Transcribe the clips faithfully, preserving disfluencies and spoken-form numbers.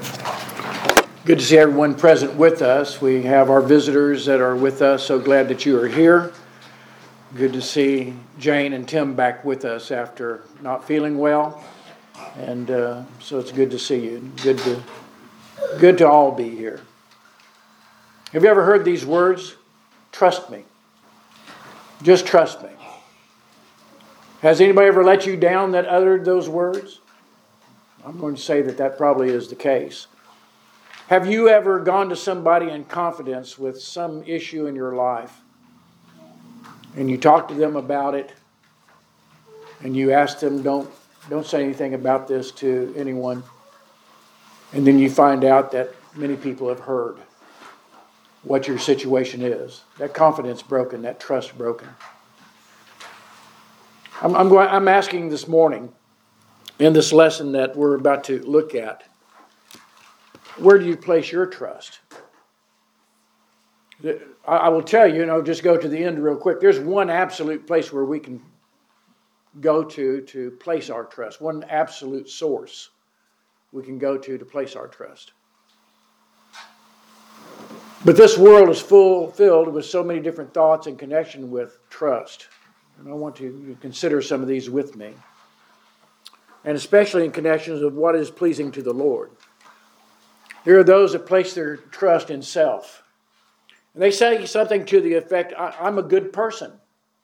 Good to see everyone present with us. We have our visitors that are with us. So glad that you are here. Good to see Jane and Tim back with us after not feeling well. And uh, so it's good to see you. Good to, good to all be here. Have you ever heard these words? Trust me. Just trust me. Has anybody ever let you down that uttered those words? I'm going to say that that probably is the case. Have you ever gone to somebody in confidence with some issue in your life and you talk to them about it and you ask them, don't, don't say anything about this to anyone, and then you find out that many people have heard what your situation is? That confidence broken, that trust broken. I'm, I'm, going, I'm asking this morning in this lesson that we're about to look at, where do you place your trust? I will tell you, you know, just go to the end real quick. There's one absolute place where we can go to to place our trust. One absolute source we can go to to place our trust. But this world is full filled with so many different thoughts in connection with trust. And I want you to consider some of these with me. And especially in connections of what is pleasing to the Lord. There are those that place their trust in self. And they say something to the effect, I'm a good person.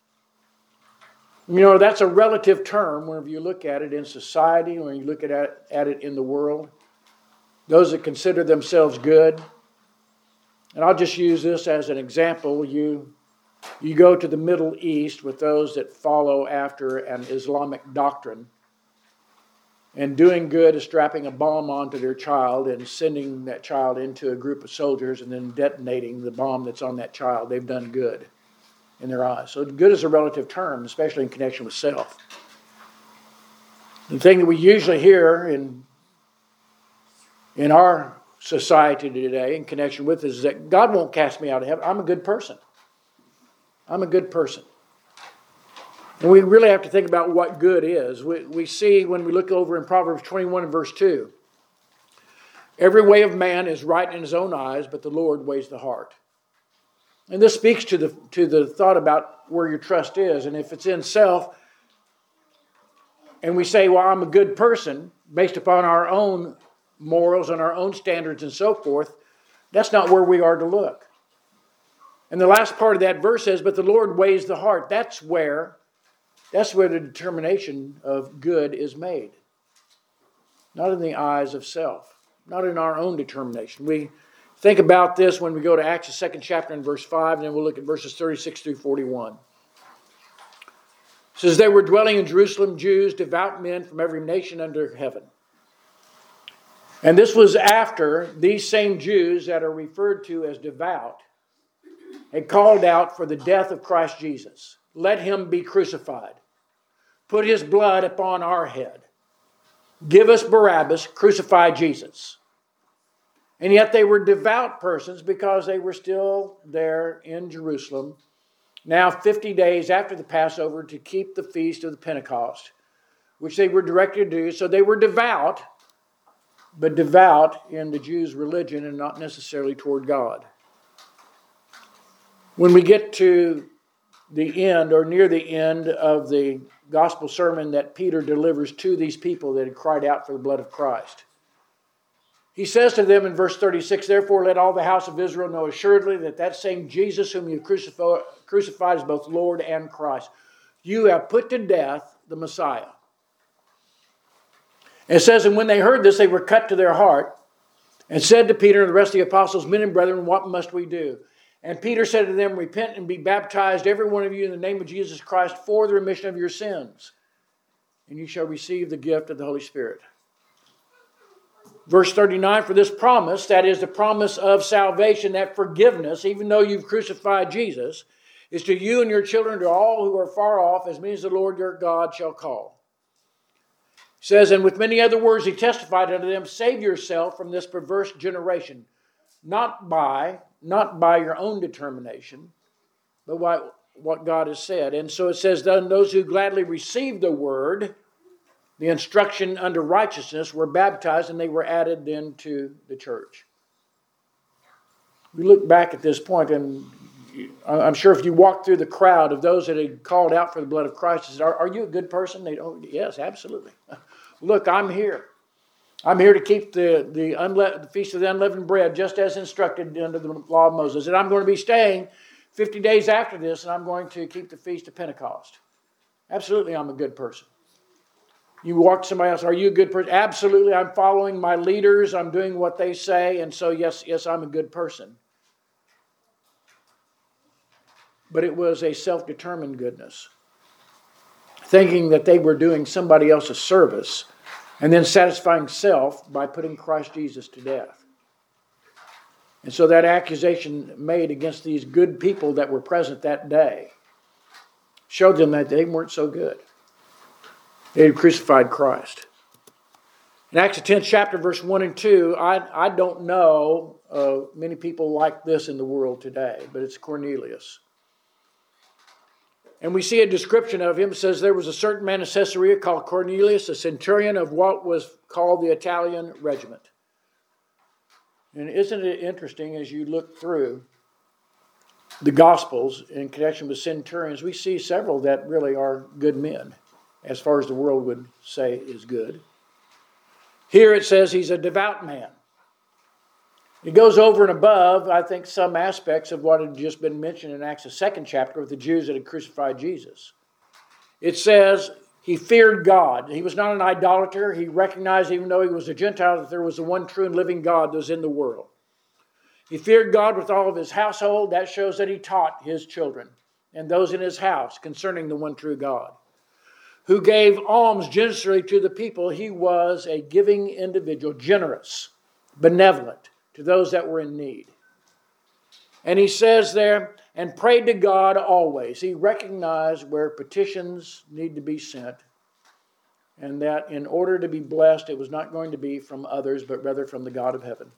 You know, that's a relative term whenever you look at it in society, when you look at it, at it in the world. Those that consider themselves good. And I'll just use this as an example. You, you go to the Middle East with those that follow after an Islamic doctrine. And doing good is strapping a bomb onto their child and sending that child into a group of soldiers and then detonating the bomb that's on that child. They've done good in their eyes. So good is a relative term, especially in connection with self. The thing that we usually hear in, in our society today in connection with this is that God won't cast me out of heaven. I'm a good person. I'm a good person. And we really have to think about what good is. We, we see when we look over in Proverbs twenty-one and verse two, every way of man is right in his own eyes, but the Lord weighs the heart. And this speaks to the, to the thought about where your trust is. And if it's in self, and we say, well, I'm a good person, based upon our own morals and our own standards and so forth, that's not where we are to look. And the last part of that verse says, but the Lord weighs the heart. That's where That's where the determination of good is made. Not in the eyes of self. Not in our own determination. We think about this when we go to Acts, the second chapter and verse five, and then we'll look at verses thirty-six through forty-one. It says, they were dwelling in Jerusalem, Jews, devout men from every nation under heaven. And this was after these same Jews that are referred to as devout had called out for the death of Christ Jesus. Let him be crucified. Put his blood upon our head. Give us Barabbas, crucify Jesus. And yet they were devout persons because they were still there in Jerusalem, now fifty days after the Passover, to keep the feast of the Pentecost, which they were directed to do. So they were devout, but devout in the Jews' religion and not necessarily toward God. When we get to the end or near the end of the gospel sermon that Peter delivers to these people that had cried out for the blood of Christ, he says to them in verse thirty-six, therefore let all the house of Israel know assuredly that that same Jesus whom you crucified, crucified is both Lord and Christ. You have put to death the Messiah. And it says, and when they heard this, they were cut to their heart and said to Peter and the rest of the apostles, men and brethren, what must we do? And Peter said to them, repent and be baptized, every one of you, in the name of Jesus Christ, for the remission of your sins. And you shall receive the gift of the Holy Spirit. Verse thirty-nine, for this promise, that is the promise of salvation, that forgiveness, even though you've crucified Jesus, is to you and your children, to all who are far off, as many as the Lord your God shall call. He says, and with many other words he testified unto them, save yourself from this perverse generation, not by... Not by your own determination, but by what God has said. And so it says, then those who gladly received the word the instruction unto righteousness, were baptized, and they were added then to the church. We look back at this point, and I'm sure if you walk through the crowd of those that had called out for the blood of Christ, said, are, are you a good person? They don't. Yes, absolutely. Look, I'm here. I'm here to keep the, the, unle- the Feast of the Unleavened Bread just as instructed under the law of Moses. And I'm going to be staying fifty days after this, and I'm going to keep the Feast of Pentecost. Absolutely, I'm a good person. You walk to somebody else, are you a good person? Absolutely, I'm following my leaders. I'm doing what they say. And so, yes, yes, I'm a good person. But it was a self-determined goodness. Thinking that they were doing somebody else a service and then satisfying self by putting Christ Jesus to death. And so that accusation made against these good people that were present that day showed them that they weren't so good. They had crucified Christ. In Acts the tenth chapter, verse one and two, I, I don't know uh, many people like this in the world today, but it's Cornelius. And we see a description of him. It says there was a certain man in Caesarea called Cornelius, a centurion of what was called the Italian regiment. And isn't it interesting as you look through the Gospels in connection with centurions, we see several that really are good men, as far as the world would say is good. Here it says he's a devout man. It goes over and above, I think, some aspects of what had just been mentioned in Acts the second chapter with the Jews that had crucified Jesus. It says he feared God. He was not an idolater. He recognized, even though he was a Gentile, that there was the one true and living God that was in the world. He feared God with all of his household. That shows that he taught his children and those in his house concerning the one true God. Who gave alms generously to the people. He was a giving individual, generous, benevolent to those that were in need. And he says there, and prayed to God always. He recognized where petitions need to be sent, and that in order to be blessed, it was not going to be from others, but rather from the God of heaven.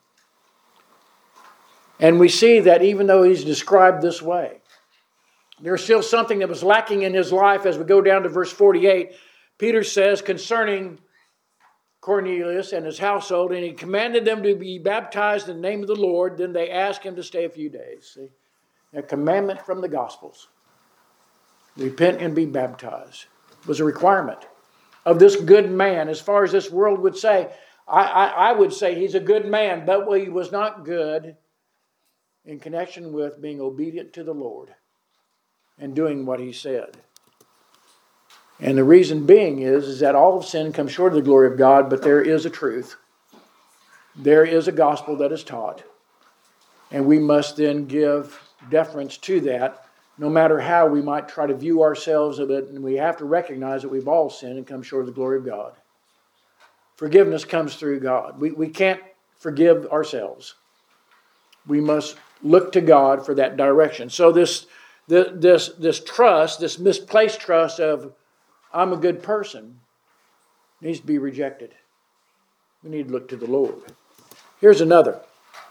And we see that even though he's described this way, there's still something that was lacking in his life. As we go down to verse forty-eight, Peter says concerning Cornelius and his household, and he commanded them to be baptized in the name of the Lord. Then they asked him to stay a few days. See, a commandment from the Gospels. Repent and be baptized was a requirement of this good man. As far as this world would say, I, I, I would say he's a good man, but he was not good in connection with being obedient to the Lord and doing what he said. And the reason being is, is that all of sin comes short of the glory of God, but there is a truth. There is a gospel that is taught. And we must then give deference to that, no matter how we might try to view ourselves of it. And we have to recognize that we've all sinned and come short of the glory of God. Forgiveness comes through God. We, we can't forgive ourselves. We must look to God for that direction. So this, this, this trust, this misplaced trust of I'm a good person, needs to be rejected. We need to look to the Lord. Here's another.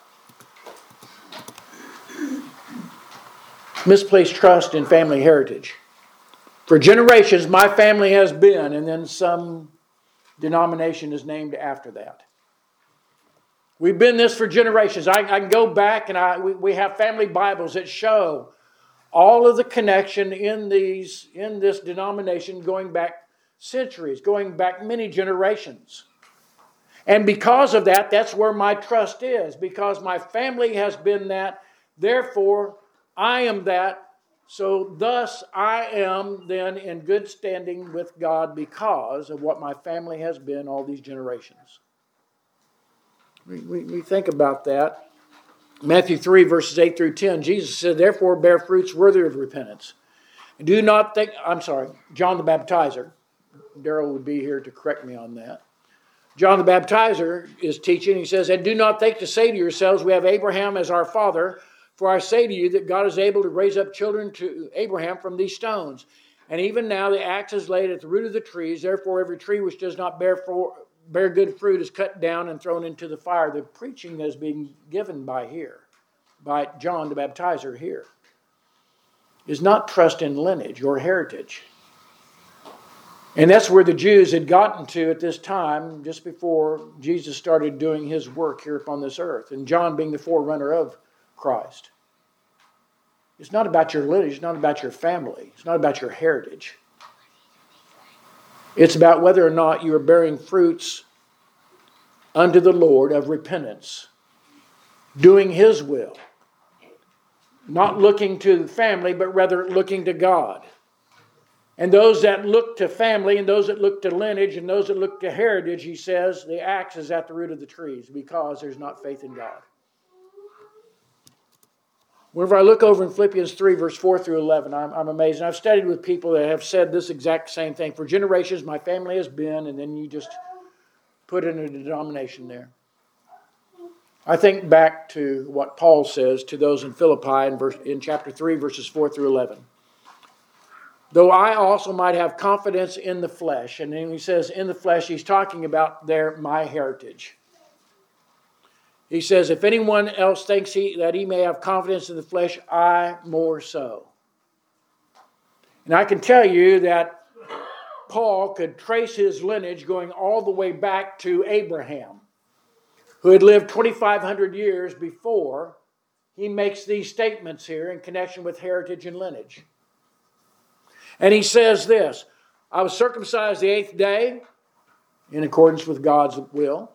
Misplaced trust in family heritage. For generations, my family has been, and then some denomination is named after that. We've been this for generations. I, I can go back and I we, we have family Bibles that show all of the connection in these in this denomination going back centuries, going back many generations. And because of that, that's where my trust is. Because my family has been that, therefore I am that. So thus I am then in good standing with God because of what my family has been all these generations. We, we, we think about that. Matthew three, verses eight through ten, Jesus said, therefore bear fruits worthy of repentance. And do not think, I'm sorry, John the Baptizer. Darrell would be here to correct me on that. John the Baptizer is teaching, he says, and do not think to say to yourselves, we have Abraham as our father, for I say to you that God is able to raise up children to Abraham from these stones. And even now the axe is laid at the root of the trees, therefore every tree which does not bear for bear good fruit is cut down and thrown into the fire. The preaching that is being given by here, by John the Baptizer here, is not trust in lineage or heritage. And that's where the Jews had gotten to at this time, just before Jesus started doing his work here upon this earth. And John being the forerunner of Christ. It's not about your lineage. It's not about your family. It's not about your heritage. It's about whether or not you are bearing fruits unto the Lord of repentance. Doing his will. Not looking to the family, but rather looking to God. And those that look to family, and those that look to lineage, and those that look to heritage, he says, the axe is at the root of the trees, because there's not faith in God. Whenever I look over in Philippians three, verse four through eleven, I'm, I'm amazed. And I've studied with people that have said this exact same thing. For generations, my family has been, and then you just put in a denomination there. I think back to what Paul says to those in Philippi in, verse, in chapter three, verses four through eleven. Though I also might have confidence in the flesh. And then he says in the flesh, he's talking about their my heritage. He says, if anyone else thinks he, that he may have confidence in the flesh, I more so. And I can tell you that Paul could trace his lineage going all the way back to Abraham, who had lived twenty-five hundred years before he makes these statements here in connection with heritage and lineage. And he says this, I was circumcised the eighth day in accordance with God's will.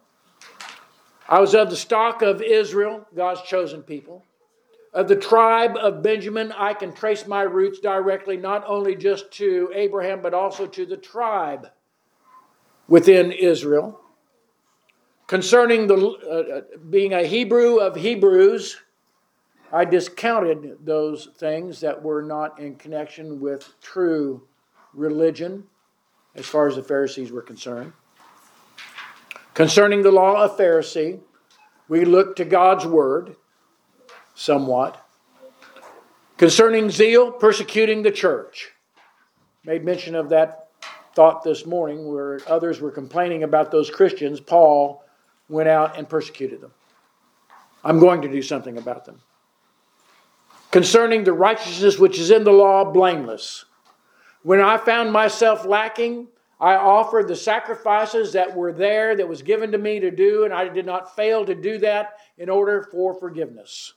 I was of the stock of Israel, God's chosen people. Of the tribe of Benjamin, I can trace my roots directly, not only just to Abraham, but also to the tribe within Israel. Concerning the uh, being a Hebrew of Hebrews, I discounted those things that were not in connection with true religion, as far as the Pharisees were concerned. Concerning the law of Pharisee, we look to God's word somewhat. Concerning zeal, persecuting the church. Made mention of that thought this morning where others were complaining about those Christians. Paul went out and persecuted them. I'm going to do something about them. Concerning the righteousness which is in the law, blameless. When I found myself lacking, I offered the sacrifices that were there, that was given to me to do, and I did not fail to do that in order for forgiveness.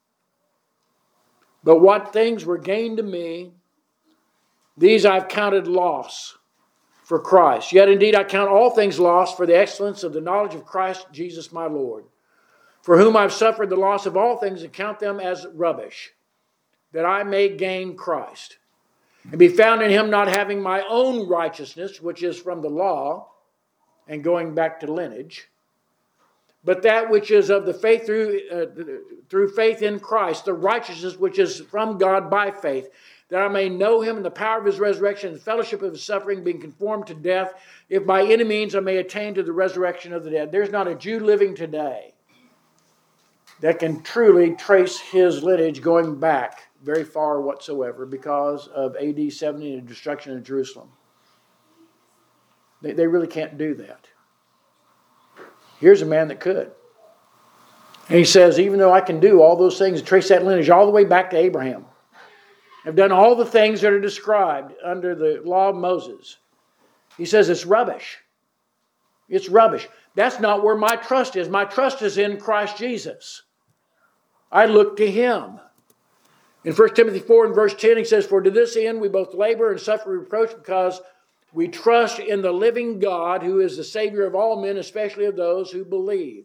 But what things were gained to me, these I've counted loss for Christ. Yet indeed I count all things lost for the excellence of the knowledge of Christ Jesus my Lord, for whom I've suffered the loss of all things and count them as rubbish, that I may gain Christ, and be found in him, not having my own righteousness, which is from the law, and going back to lineage, but that which is of the faith through, uh, through faith in Christ, the righteousness which is from God by faith, that I may know him in the power of his resurrection and the fellowship of his suffering, being conformed to death, if by any means I may attain to the resurrection of the dead. There's not a Jew living today that can truly trace his lineage going back very far whatsoever because of A D seventy and the destruction of Jerusalem. They, they really can't do that. Here's a man that could. And he says, even though I can do all those things and trace that lineage all the way back to Abraham, I've done all the things that are described under the law of Moses. He says it's rubbish. It's rubbish. That's not where my trust is. My trust is in Christ Jesus. I look to him. In First Timothy four and verse ten, he says, for to this end we both labor and suffer reproach because we trust in the living God who is the Savior of all men, especially of those who believe.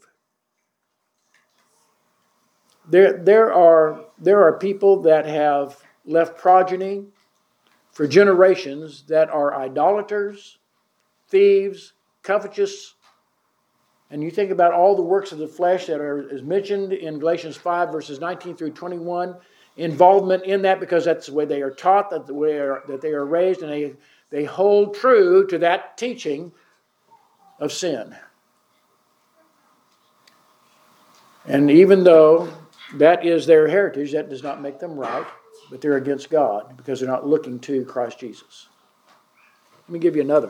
There, there, are, there are people that have left progeny for generations that are idolaters, thieves, covetous. And you think about all the works of the flesh that are is mentioned in Galatians five, verses nineteen through twenty-one. Involvement in that because that's the way they are taught, that the way are, that they are raised, and they, they hold true to that teaching of sin. And even though that is their heritage, that does not make them right, but they're against God because they're not looking to Christ Jesus. Let me give you another.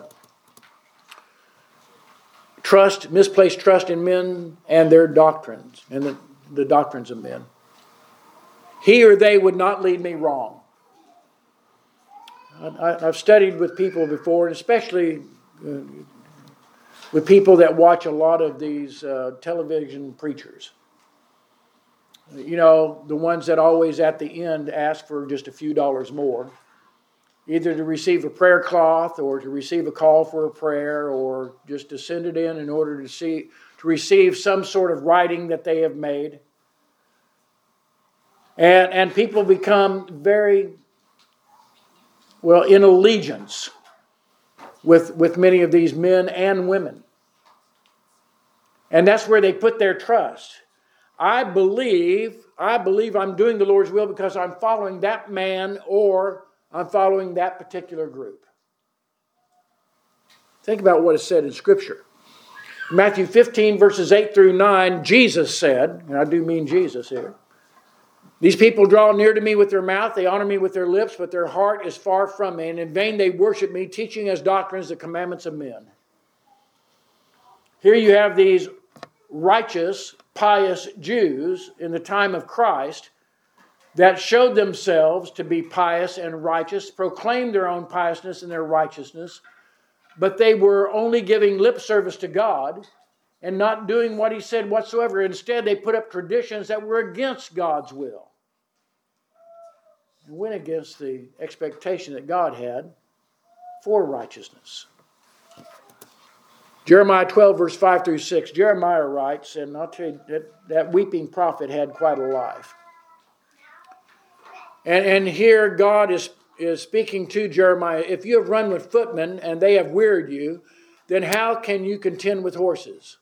Trust, misplaced trust in men and their doctrines, and the, the doctrines of men. He or they would not lead me wrong. I, I've studied with people before, and especially uh, with people that watch a lot of these uh, television preachers. You know, the ones that always at the end ask for just a few dollars more, either to receive a prayer cloth or to receive a call for a prayer or just to send it in in order to see to receive some sort of writing that they have made. And, and people become very, well, in allegiance with, with many of these men and women. And that's where they put their trust. I believe, I believe I'm doing the Lord's will because I'm following that man or I'm following that particular group. Think about what is said in Scripture. Matthew fifteen, verses eight through nine, Jesus said, and I do mean Jesus here, "These people draw near to me with their mouth, they honor me with their lips, but their heart is far from me, and in vain they worship me, teaching as doctrines the commandments of men." Here you have these righteous, pious Jews in the time of Christ that showed themselves to be pious and righteous, proclaimed their own piousness and their righteousness, but they were only giving lip service to God and not doing what He said whatsoever. Instead, they put up traditions that were against God's will and went against the expectation that God had for righteousness. Jeremiah twelve, verse five through six. Jeremiah writes, and I'll tell you that that weeping prophet had quite a life. And, and here God is, is speaking to Jeremiah. "If you have run with footmen and they have wearied you, then how can you contend with horses?"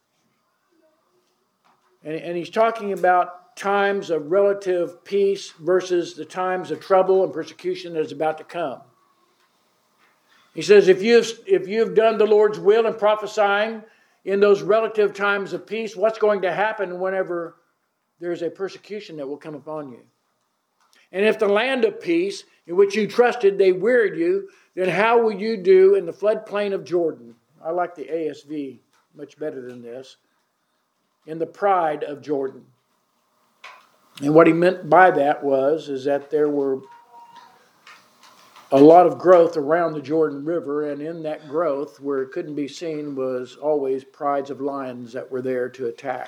And, and he's talking about times of relative peace versus the times of trouble and persecution that is about to come. He says, if you've, if you've done the Lord's will and prophesying in those relative times of peace, what's going to happen whenever there's a persecution that will come upon you? "And if the land of peace in which you trusted, they wearied you, then how will you do in the floodplain of Jordan?" I like the A S V much better than this. "In the pride of Jordan." And what he meant by that was is that there were a lot of growth around the Jordan River, and in that growth, where it couldn't be seen, was always prides of lions that were there to attack.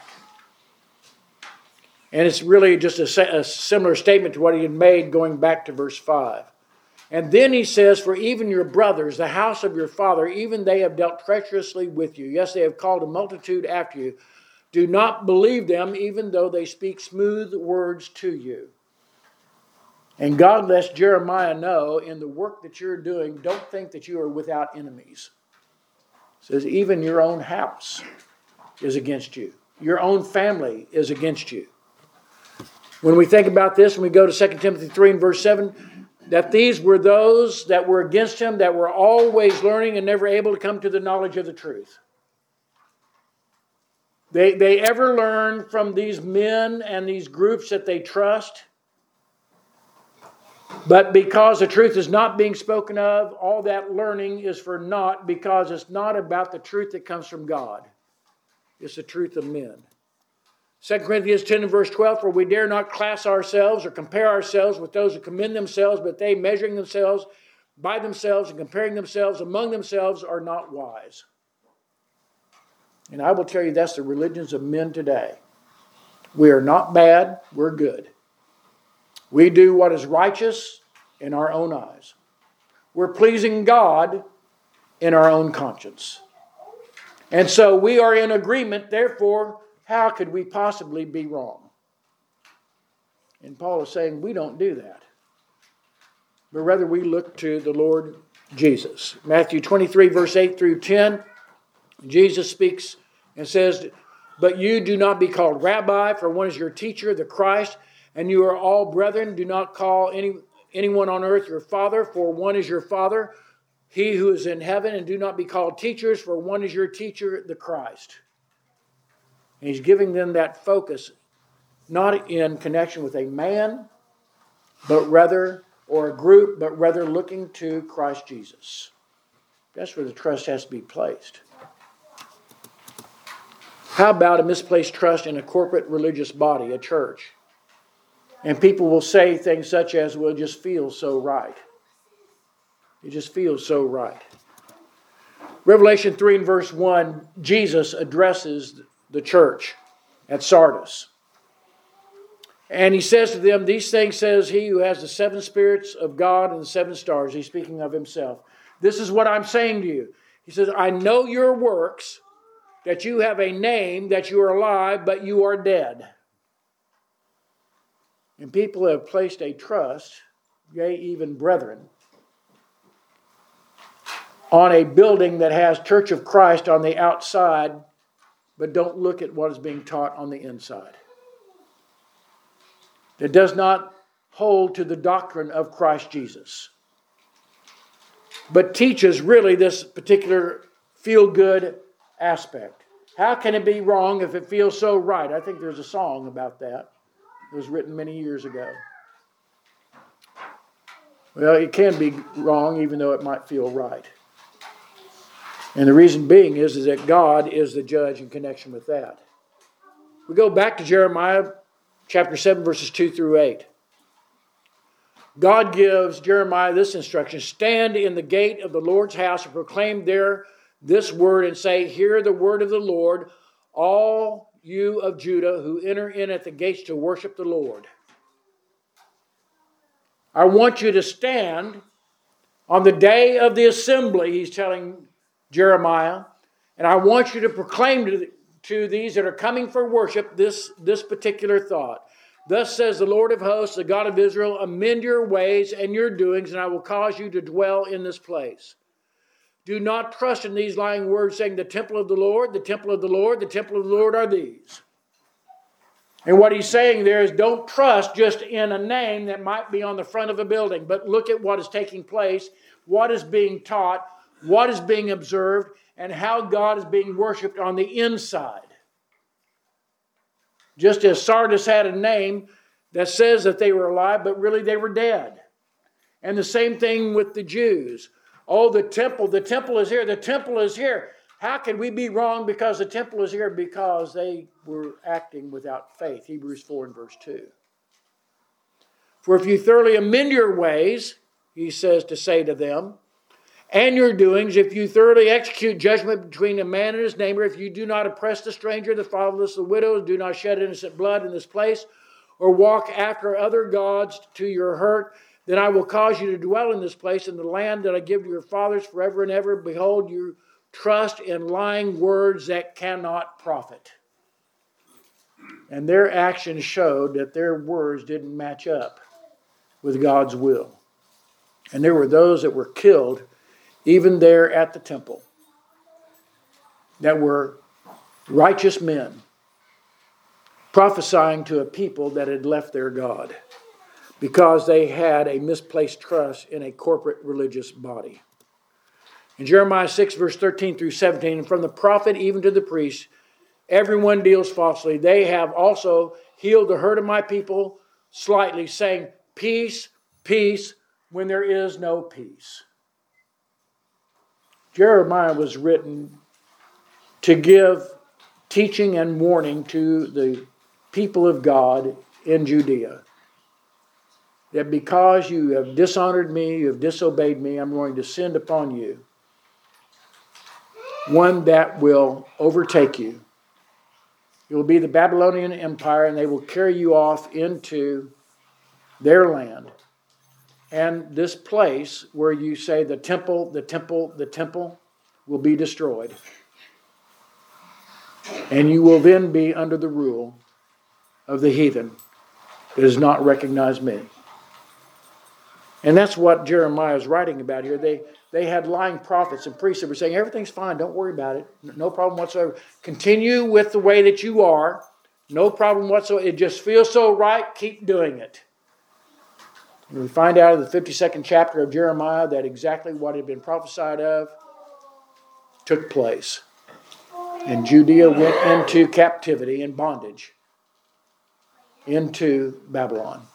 And it's really just a, a similar statement to what he had made going back to verse five. And then he says, "For even your brothers, the house of your father, even they have dealt treacherously with you. Yes, they have called a multitude after you. Do not believe them, even though they speak smooth words to you." And God lets Jeremiah know, in the work that you're doing, don't think that you are without enemies. He says, even your own house is against you. Your own family is against you. When we think about this, and we go to Second Timothy three and verse seven, that these were those that were against him, that were always learning and never able to come to the knowledge of the truth. They, they ever learn from these men and these groups that they trust. But because the truth is not being spoken of, all that learning is for naught, because it's not about the truth that comes from God. It's the truth of men. Second Corinthians ten and verse twelve, "For we dare not class ourselves or compare ourselves with those who commend themselves, but they, measuring themselves by themselves and comparing themselves among themselves, are not wise." And I will tell you, that's the religions of men today. We are not bad, we're good. We do what is righteous in our own eyes. We're pleasing God in our own conscience. And so we are in agreement, therefore, how could we possibly be wrong? And Paul is saying we don't do that. But rather we look to the Lord Jesus. Matthew twenty-three, verse eight through ten, Jesus speaks and says, "But you do not be called rabbi, for one is your teacher, the Christ, and you are all brethren. Do not call any anyone on earth your father, for one is your Father, He who is in heaven. And do not be called teachers, for one is your teacher, the Christ." And he's giving them that focus, not in connection with a man, but rather, or a group, but rather looking to Christ Jesus. That's where the trust has to be placed. How about a misplaced trust in a corporate religious body, a church? And people will say things such as, "well, it just feels so right." It just feels so right. Revelation three and verse one, Jesus addresses the church at Sardis. And he says to them, these things says he who has the seven spirits of God and the seven stars. He's speaking of himself. This is what I'm saying to you. He says, I know your works, that you have a name, that you are alive, but you are dead. And people have placed a trust, yea, even brethren, on a building that has Church of Christ on the outside, but don't look at what is being taught on the inside. It does not hold to the doctrine of Christ Jesus, but teaches really this particular feel-good aspect. How can it be wrong if it feels so right? I think there's a song about that. It was written many years ago. Well, it can be wrong even though it might feel right. And the reason being is, is that God is the judge in connection with that. We go back to Jeremiah chapter seven, verses two through eight. God gives Jeremiah this instruction: stand in the gate of the Lord's house and proclaim there this word and say, hear the word of the Lord, all you of Judah who enter in at the gates to worship the Lord. I want you to stand on the day of the assembly, he's telling Jeremiah, and I want you to proclaim to, to these that are coming for worship this, this particular thought. Thus says the Lord of hosts, the God of Israel, amend your ways and your doings, and I will cause you to dwell in this place. Do not trust in these lying words, saying, the temple of the Lord, the temple of the Lord, the temple of the Lord are these. And what he's saying there is, don't trust just in a name that might be on the front of a building, but look at what is taking place, what is being taught, what is being observed, and how God is being worshipped on the inside. Just as Sardis had a name that says that they were alive, but really they were dead. And the same thing with the Jews. Oh, the temple, the temple is here, the temple is here. How can we be wrong because the temple is here? Because they were acting without faith. Hebrews four and verse two. For if you thoroughly amend your ways, he says to say to them, and your doings, if you thoroughly execute judgment between a man and his neighbor, if you do not oppress the stranger, the fatherless, the widow, do not shed innocent blood in this place, or walk after other gods to your hurt, then I will cause you to dwell in this place, in the land that I give to your fathers forever and ever. Behold, you trust in lying words that cannot profit. And their actions showed that their words didn't match up with God's will. And there were those that were killed even there at the temple, that were righteous men prophesying to a people that had left their God because they had a misplaced trust in a corporate religious body. In Jeremiah six, verse thirteen through seventeen, and from the prophet even to the priest, everyone deals falsely. They have also healed the hurt of my people slightly, saying, peace, peace, when there is no peace. Jeremiah was written to give teaching and warning to the people of God in Judea. That because you have dishonored me, you have disobeyed me, I'm going to send upon you one that will overtake you. It will be the Babylonian Empire, and they will carry you off into their land. And this place where you say the temple, the temple, the temple will be destroyed. And you will then be under the rule of the heathen that does not recognize me. And that's what Jeremiah is writing about here. They, they had lying prophets and priests that were saying, everything's fine, don't worry about it. No problem whatsoever. Continue with the way that you are. No problem whatsoever. It just feels so right, keep doing it. And we find out in the fifty-second chapter of Jeremiah that exactly what had been prophesied of took place. And Judea went into captivity and bondage into Babylon.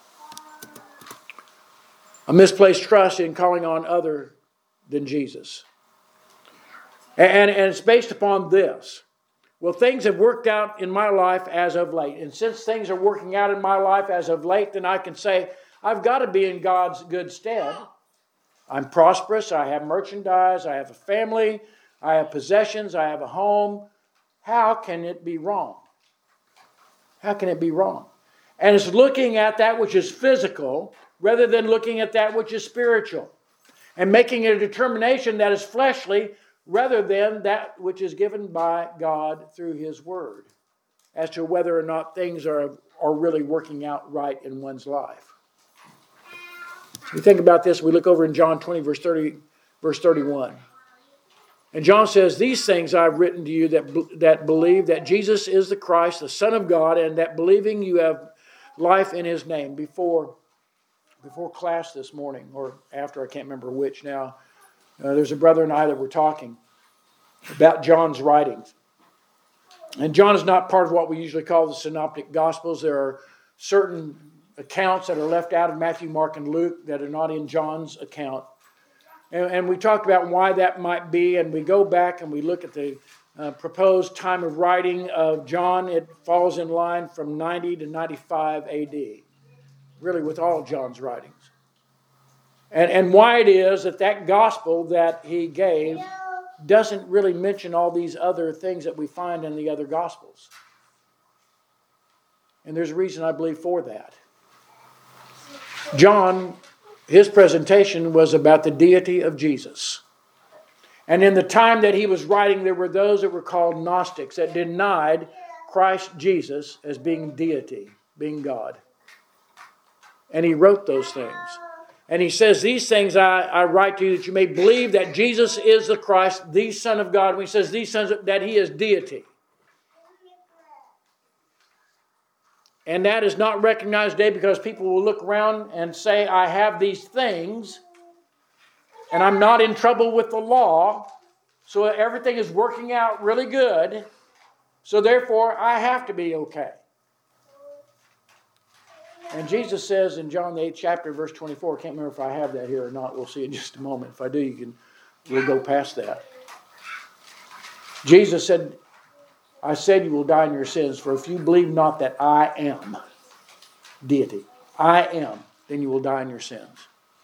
A misplaced trust in calling on other than Jesus. And, and it's based upon this. Well, things have worked out in my life as of late. And since things are working out in my life as of late, then I can say, I've got to be in God's good stead. I'm prosperous, I have merchandise, I have a family, I have possessions, I have a home. How can it be wrong? How can it be wrong? And it's looking at that which is physical rather than looking at that which is spiritual. And making a determination that is fleshly rather than that which is given by God through His Word as to whether or not things are, are really working out right in one's life. We think about this, we look over in John twenty, verse thirty, verse thirty-one. And John says, "These things I've written to you that, that believe that Jesus is the Christ, the Son of God, and that believing you have life in His name." Before, before class this morning, or after, I can't remember which now, uh, there's a brother and I that were talking about John's writings. And John is not part of what we usually call the Synoptic Gospels. There are certain accounts that are left out of Matthew, Mark, and Luke that are not in John's account. And, and we talked about why that might be, and we go back and we look at the uh, proposed time of writing of John. It falls in line from ninety to ninety-five A D, really with all John's writings. And, and why it is that that gospel that he gave doesn't really mention all these other things that we find in the other gospels. And there's a reason, I believe, for that. John, his presentation was about the deity of Jesus. And in the time that he was writing, there were those that were called Gnostics that denied Christ Jesus as being deity, being God. And he wrote those things. And he says, "These things I, I write to you that you may believe that Jesus is the Christ, the Son of God." When he says these sons, that he is deity. And that is not recognized today because people will look around and say, "I have these things and I'm not in trouble with the law, so everything is working out really good, so therefore I have to be okay." And Jesus says in John the eighth chapter, verse twenty-four, I can't remember if I have that here or not. We'll see in just a moment. If I do, you can we'll go past that. Jesus said, "I said you will die in your sins, for if you believe not that I am deity, I am, then you will die in your sins."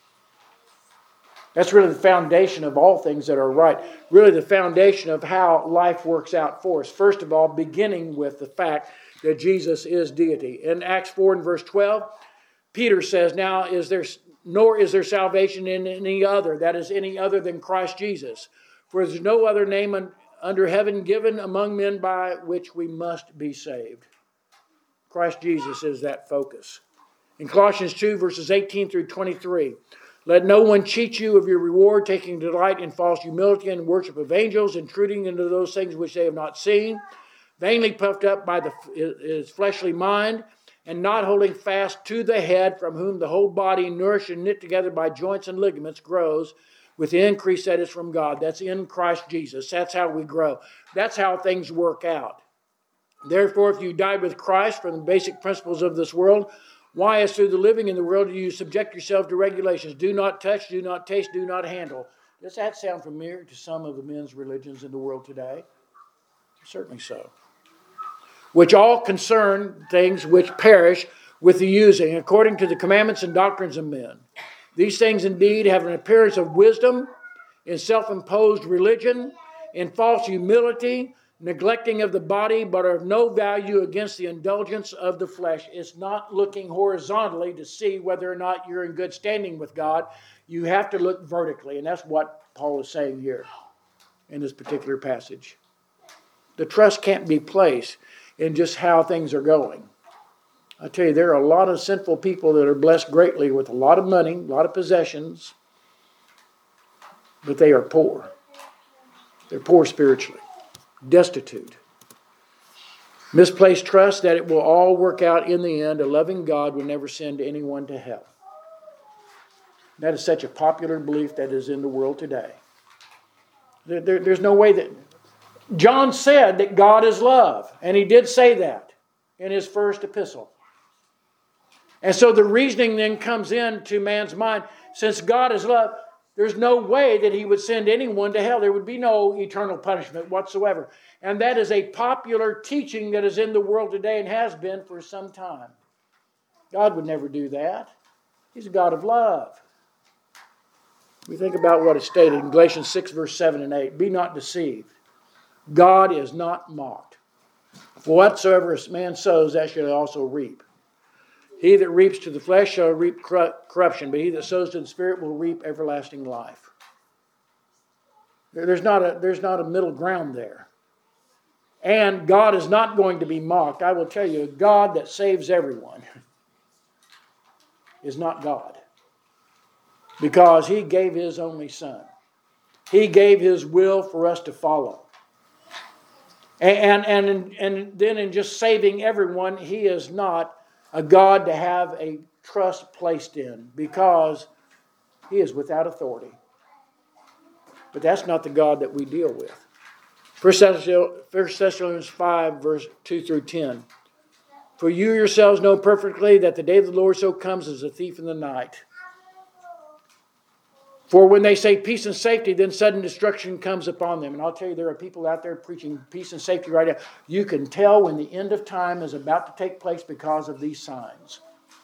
That's really the foundation of all things that are right. Really the foundation of how life works out for us. First of all, beginning with the fact that Jesus is deity. In Acts four and verse twelve, Peter says, "Now is there, nor is there salvation in any other, that is any other than Christ Jesus. For there is no other name un- under heaven given among men by which we must be saved." Christ Jesus is that focus. In Colossians two, verses eighteen through twenty-three, "Let no one cheat you of your reward, taking delight in false humility and worship of angels, intruding into those things which they have not seen, vainly puffed up by the, his fleshly mind, and not holding fast to the head, from whom the whole body, nourished and knit together by joints and ligaments, grows with the increase that is from God." That's in Christ Jesus. That's how we grow. That's how things work out. "Therefore, if you died with Christ from the basic principles of this world, why, as through the living in the world, do you subject yourself to regulations? Do not touch, do not taste, do not handle." Does that sound familiar to some of the men's religions in the world today? Certainly so. "Which all concern things which perish with the using, according to the commandments and doctrines of men. These things indeed have an appearance of wisdom, in self-imposed religion, in false humility, neglecting of the body, but are of no value against the indulgence of the flesh." It's not looking horizontally to see whether or not you're in good standing with God. You have to look vertically, and that's what Paul is saying here in this particular passage. The trust can't be placed in just how things are going. I tell you, there are a lot of sinful people that are blessed greatly with a lot of money, a lot of possessions, but they are poor. They're poor spiritually, destitute. Misplaced trust that it will all work out in the end. A loving God will never send anyone to hell. That is such a popular belief that is in the world today. There, there, there's no way that... John said that God is love, and he did say that in his first epistle. And so the reasoning then comes into man's mind, since God is love, there's no way that he would send anyone to hell. There would be no eternal punishment whatsoever. And that is a popular teaching that is in the world today and has been for some time. God would never do that. He's a God of love. We think about what is stated in Galatians six, verse seven and eight. Be not deceived. God is not mocked. For whatsoever a man sows, that shall also reap. He that reaps to the flesh shall reap corruption, but he that sows to the Spirit will reap everlasting life. There's not a, there's not a middle ground there. And God is not going to be mocked. I will tell you, a God that saves everyone is not God. Because He gave His only Son. He gave His will for us to follow. And, and, and, and then in just saving everyone, He is not a God to have a trust placed in, because He is without authority. But that's not the God that we deal with. First Thessalonians five, verse two through ten. For you yourselves know perfectly that the day of the Lord so comes as a thief in the night. For when they say peace and safety, then sudden destruction comes upon them. And I'll tell you, there are people out there preaching peace and safety right now. You can tell when the end of time is about to take place because of these signs.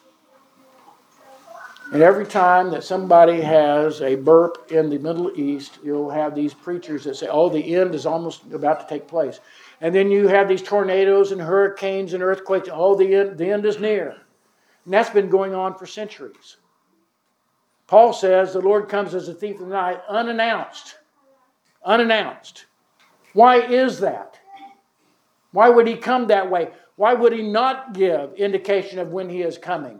And every time that somebody has a burp in the Middle East, you'll have these preachers that say, oh, the end is almost about to take place. And then you have these tornadoes and hurricanes and earthquakes. Oh, the end, the end is near. And that's been going on for centuries. Paul says the Lord comes as a thief in the night, unannounced. Unannounced. Why is that? Why would He come that way? Why would He not give indication of when He is coming?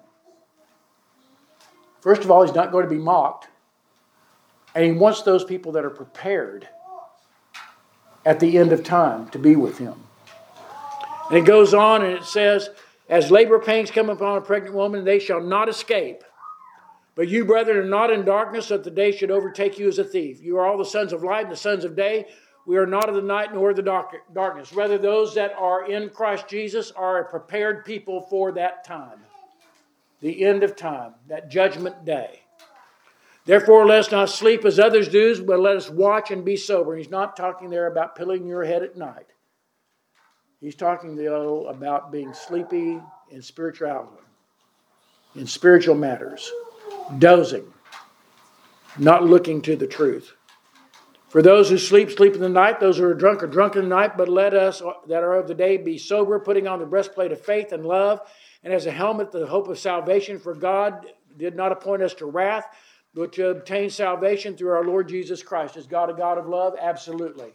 First of all, He's not going to be mocked. And He wants those people that are prepared at the end of time to be with Him. And it goes on and it says, as labor pains come upon a pregnant woman, they shall not escape. But you, brethren, are not in darkness, that the day should overtake you as a thief. You are all the sons of light and the sons of day. We are not of the night nor of the dark, darkness. Rather, those that are in Christ Jesus are a prepared people for that time. The end of time, that judgment day. Therefore, let us not sleep as others do, but let us watch and be sober. He's not talking there about pilling your head at night. He's talking though about being sleepy in spirituality, in spiritual matters. Dozing, not looking to the truth. For those who sleep, sleep in the night. Those who are drunk are drunk in the night. But let us that are of the day be sober, putting on the breastplate of faith and love, and as a helmet the hope of salvation. For God did not appoint us to wrath, but to obtain salvation through our Lord Jesus Christ. Is God a God of love? Absolutely.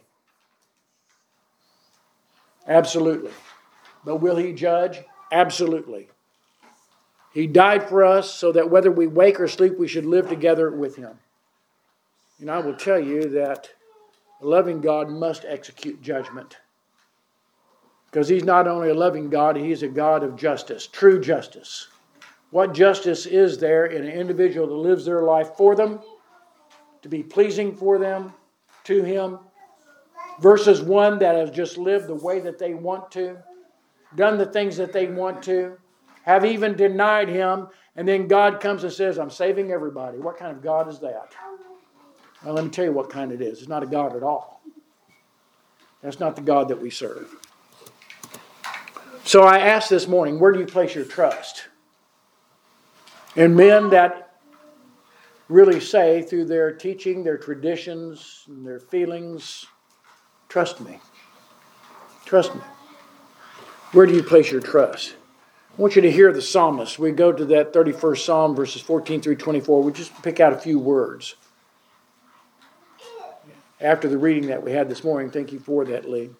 Absolutely. But will He judge? Absolutely. He died for us so that whether we wake or sleep, we should live together with Him. And I will tell you that a loving God must execute judgment. Because He's not only a loving God, He's a God of justice, true justice. What justice is there in an individual that lives their life for them, to be pleasing for them, to Him, versus one that has just lived the way that they want to, done the things that they want to, have even denied Him, and then God comes and says, I'm saving everybody. What kind of God is that? Well, let me tell you what kind it is. It's not a God at all. That's not the God that we serve. So I asked this morning, where do you place your trust? In men that really say through their teaching, their traditions, and their feelings, trust me. Trust me. Where do you place your trust? I want you to hear the psalmist. We go to that thirty-first Psalm, verses fourteen through twenty-four. We just pick out a few words. After the reading that we had this morning, thank you for that, Lee.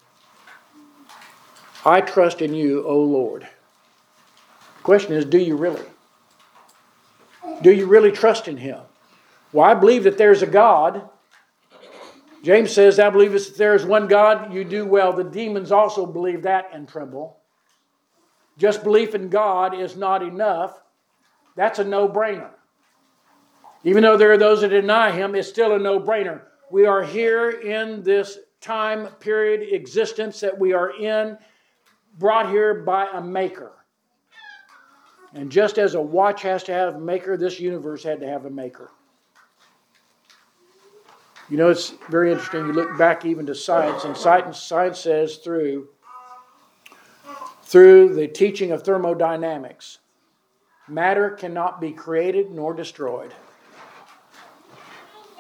I trust in you, O Lord. The question is, do you really? Do you really trust in Him? Well, I believe that there's a God. James says, thou believest that there is one God, you do well. The demons also believe that and tremble. Just belief in God is not enough. That's a no-brainer. Even though there are those that deny Him, it's still a no-brainer. We are here in this time period existence that we are in, brought here by a maker. And just as a watch has to have a maker, this universe had to have a maker. You know, it's very interesting. You look back even to science, and science says through Through the teaching of thermodynamics, matter cannot be created nor destroyed.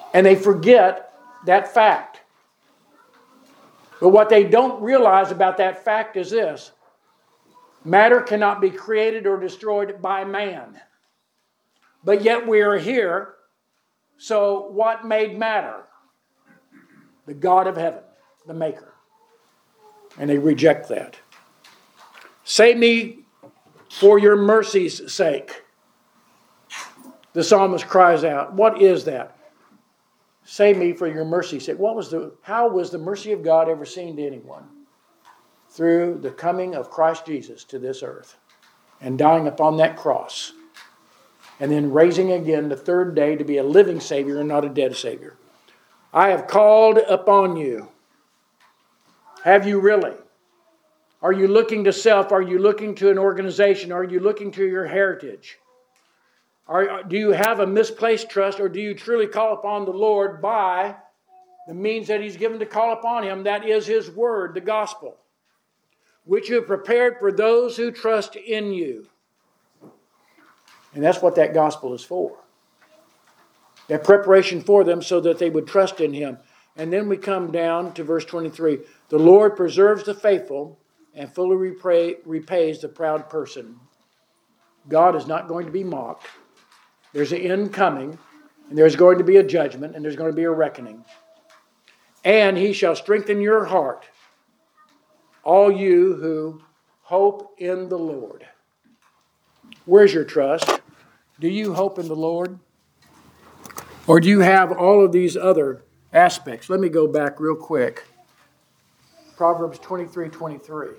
And they forget that fact. But what they don't realize about that fact is this. Matter cannot be created or destroyed by man. But yet we are here. So what made matter? The God of heaven, the Maker. And they reject that. Save me for your mercy's sake. The psalmist cries out. What is that? Save me for your mercy's sake. What was the, how was the mercy of God ever seen to anyone? Through the coming of Christ Jesus to this earth and dying upon that cross and then raising again the third day to be a living Savior and not a dead Savior. I have called upon you. Have you really? Are you looking to self? Are you looking to an organization? Are you looking to your heritage? Are, do you have a misplaced trust, or do you truly call upon the Lord by the means that He's given to call upon Him? That is His Word, the gospel, which you have prepared for those who trust in you. And that's what that gospel is for. That preparation for them so that they would trust in Him. And then we come down to verse twenty-three. The Lord preserves the faithful and fully repay, repays the proud person. God is not going to be mocked. There's an end coming, and there's going to be a judgment, and there's going to be a reckoning. And He shall strengthen your heart, all you who hope in the Lord. Where's your trust? Do you hope in the Lord? Or do you have all of these other aspects? Let me go back real quick. Proverbs twenty-three twenty-three.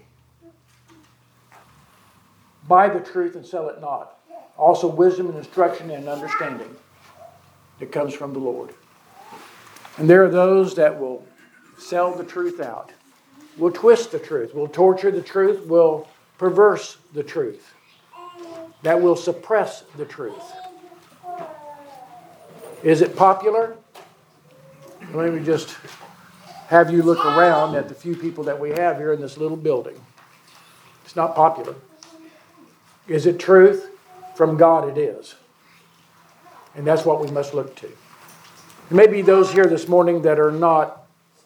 Buy the truth and sell it not. Also wisdom and instruction and understanding that comes from the Lord. And there are those that will sell the truth out. Will twist the truth. Will torture the truth. Will perverse the truth. That will suppress the truth. Is it popular? Let me just have you look around at the few people that we have here in this little building. It's not popular. Is it truth? From God it is. And that's what we must look to. There may be those here this morning that are not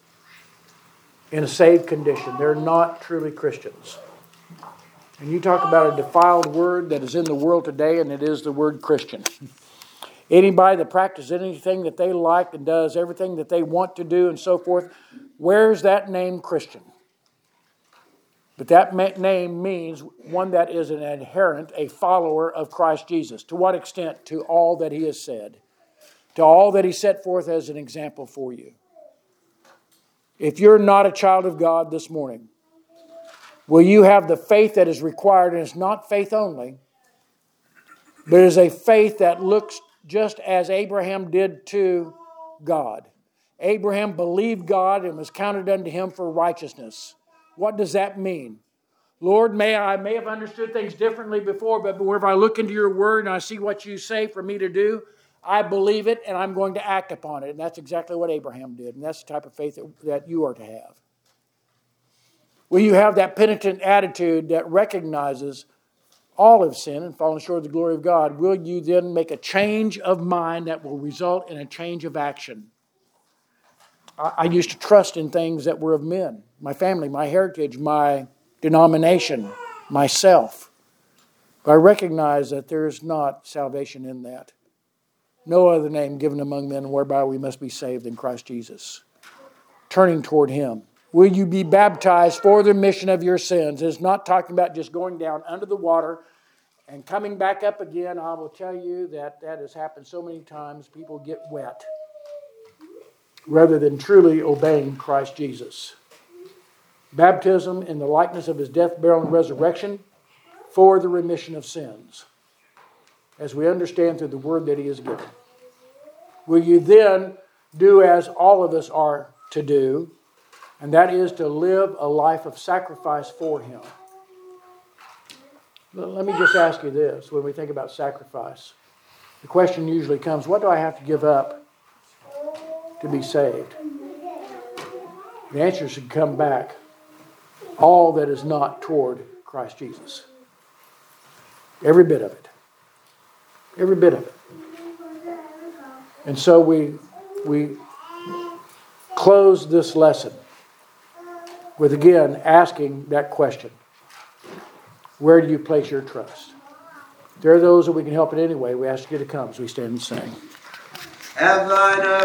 in a saved condition. They're not truly Christians. And you talk about a defiled word that is in the world today, and it is the word Christian. Anybody that practices anything that they like and does everything that they want to do and so forth, where's that name Christian? But that name means one that is an adherent, a follower of Christ Jesus. To what extent? To all that He has said. To all that He set forth as an example for you. If you're not a child of God this morning, will you have the faith that is required? And it's not faith only, but it is a faith that looks just as Abraham did to God. Abraham believed God and was counted unto him for righteousness. What does that mean? Lord, may I may have understood things differently before, but if I look into your word and I see what you say for me to do, I believe it and I'm going to act upon it. And that's exactly what Abraham did. And that's the type of faith that, that you are to have. Will you have that penitent attitude that recognizes all have sinned and fallen short of the glory of God? Will you then make a change of mind that will result in a change of action? I, I used to trust in things that were of men. My family, my heritage, my denomination, myself. But I recognize that there is not salvation in that. No other name given among men whereby we must be saved in Christ Jesus. Turning toward Him. Will you be baptized for the remission of your sins? It's not talking about just going down under the water and coming back up again. I will tell you that that has happened so many times. People get wet rather than truly obeying Christ Jesus. Baptism in the likeness of His death, burial, and resurrection for the remission of sins, as we understand through the word that He has given. Will you then do as all of us are to do, and that is to live a life of sacrifice for Him? Let me just ask you this. When we think about sacrifice, the question usually comes, what do I have to give up to be saved? The answer should come back, all that is not toward Christ Jesus. Every bit of it. Every bit of it. And so we we close this lesson with, again, asking that question. Where do you place your trust? There are those that we can help in any way. We ask you to come as we stand and sing. Have thine